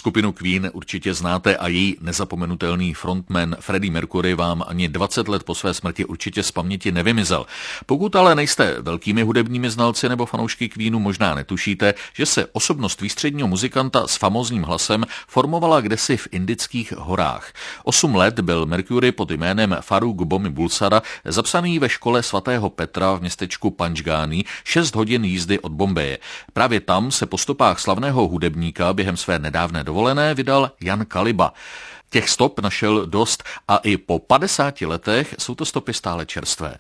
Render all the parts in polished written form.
Skupinu Queen určitě znáte a její nezapomenutelný frontman Freddie Mercury vám ani 20 let po své smrti určitě z paměti nevymizel. Pokud ale nejste velkými hudebními znalci nebo fanoušky Queenu, možná netušíte, že se osobnost výstředního muzikanta s famózním hlasem formovala kdesi v indických horách. 8 let byl Mercury pod jménem Farooq Bomi Bulsara zapsaný ve škole svatého Petra v městečku Panchgani 6 hodin jízdy od Bombeje. Právě tam se po stopách slavného hudebníka během své nedávné dovolené vydal Jan Kaliba. Těch stop našel dost a i po 50 letech jsou to stopy stále čerstvé.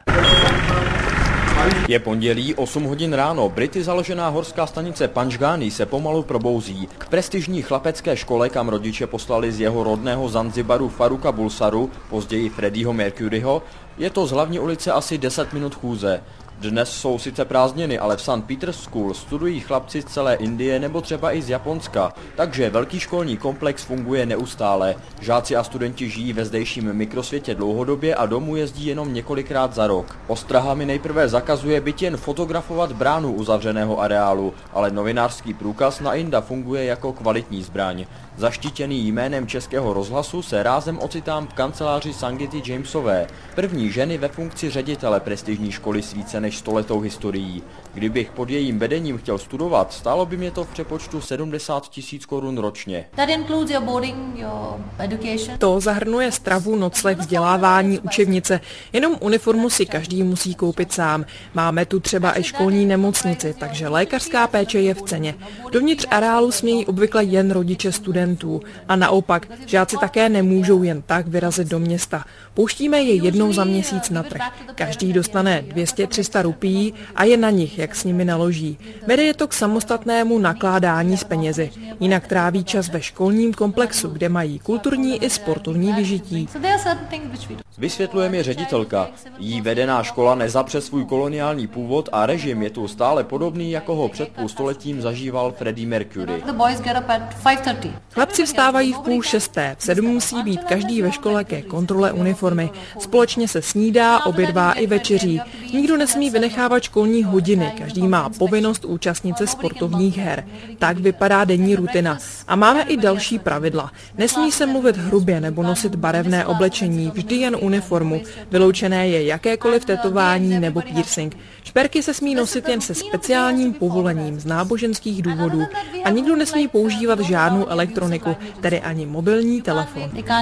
Je pondělí, 8 hodin ráno. Brity založená horská stanice Panchgani se pomalu probouzí. K prestižní chlapecké škole, kam rodiče poslali z jeho rodného Zanzibaru Farooqa Bulsaru, později Freddieho Mercuryho, je to z hlavní ulice asi 10 minut chůze. Dnes jsou sice prázdniny, ale v St. Peter's School studují chlapci z celé Indie nebo třeba i z Japonska, takže velký školní komplex funguje neustále. Žáci a studenti žijí ve zdejším mikrosvětě dlouhodobě a domů jezdí jenom několikrát za rok. Ostraha mi nejprve zakazuje byť jen fotografovat bránu uzavřeného areálu, ale novinářský průkaz na Inda funguje jako kvalitní zbraň. Zaštítěný jménem Českého rozhlasu se rázem ocitám v kanceláři Sangity Jamesové, první ženy ve funkci ředitele prestižní školy s více než 100letou historií. Kdybych pod jejím vedením chtěl studovat, stálo by mě to v přepočtu 70 000 korun ročně. To zahrnuje stravu, nocleh, vzdělávání, učebnice. Jenom uniformu si každý musí koupit sám. Máme tu třeba i školní nemocnici, takže lékařská péče je v ceně. Dovnitř areálu smějí obvykle jen rodiče studentů. A naopak, žáci také nemůžou jen tak vyrazit do města. Pouštíme je jednou za měsíc na trh. Každý dostane 200-300 rupií a je na nich, jak s nimi naloží. Vede je to k samostatnému nakládání s penězi. Jinak tráví čas ve školním komplexu, kde mají kulturní i sportovní vyžití. Vysvětluje mi ředitelka. Jí vedená škola nezapře svůj koloniální původ a režim je tu stále podobný, jako ho před půl stoletím zažíval Freddie Mercury. Chlapci vstávají v 5:30. V 7 musí být každý ve škole ke kontrole uniformy. Společně se snídá, obědvá i večeří. Nikdo nesmí vynechávat školní hodiny, každý má povinnost účastnit se sportovních her. Tak vypadá denní rutina. A máme i další pravidla. Nesmí se mluvit hrubě nebo nosit barevné oblečení, vždy jen uniformu. Vyloučené je jakékoliv tetování nebo piercing. Šperky se smí nosit jen se speciálním povolením z náboženských důvodů a nikdo nesmí používat žádnou elektroniku, tedy ani mobilní telefon.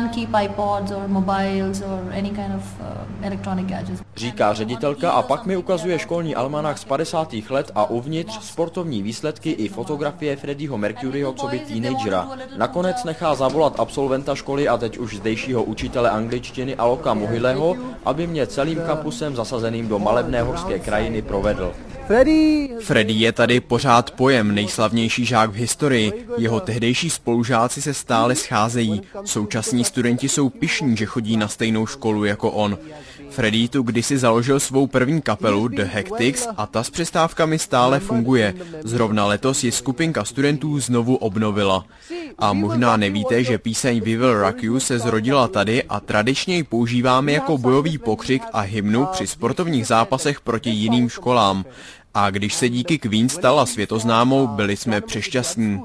Říká ředitelka a pak mi ukazuje školní almanach z 50. let a uvnitř sportovní výsledky i fotografie Freddieho Mercuryho coby teenagera. Nakonec nechá zavolat absolventa školy a teď už zdejšího učitele angličtiny Aloka Mohileho, aby mě celým kampusem zasazeným do malebné horské krajiny provedl. Freddie je tady pořád pojem, nejslavnější žák v historii. Jeho tehdejší spolužáci se stále scházejí. Současní studenti jsou pyšní, že chodí na stejnou školu jako on. Freddie tu kdysi založil svou první kapelu The Hectics a ta s přestávkami stále funguje. Zrovna letos ji skupinka studentů znovu obnovila. A možná nevíte, že píseň We Will Rock You se zrodila tady a tradičně ji používáme jako bojový pokřik a hymnu při sportovních zápasech proti jiným školám. A když se díky Queen stala světoznámou, byli jsme přešťastní.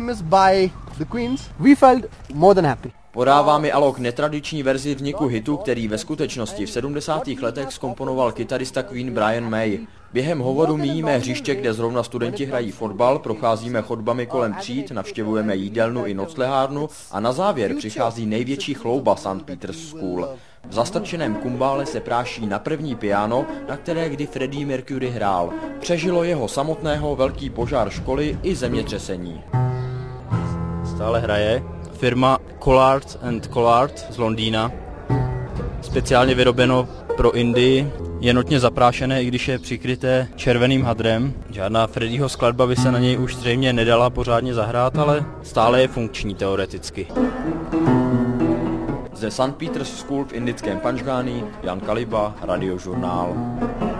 Podává mi Alok netradiční verzi vzniku hitu, který ve skutečnosti v 70. letech zkomponoval kytarista Queen Brian May. Během hovoru míjíme hřiště, kde zrovna studenti hrají fotbal, procházíme chodbami kolem tříd, navštěvujeme jídelnu i noclehárnu a na závěr přichází největší chlouba St. Peter's School. V zastrčeném kumbále se práší na první piano, na které kdy Freddie Mercury hrál. Přežilo jeho samotného velký požár školy i zemětřesení. Stále hraje firma Collard & Collard z Londýna. Speciálně vyrobeno pro Indii, je notně zaprášené, i když je přikryté červeným hadrem. Žádná Freddieho skladba by se na něj už zřejmě nedala pořádně zahrát, ale stále je funkční teoreticky. Ze St. Peter's School v indickém Panchgani, Jan Kaliba, Radiožurnál.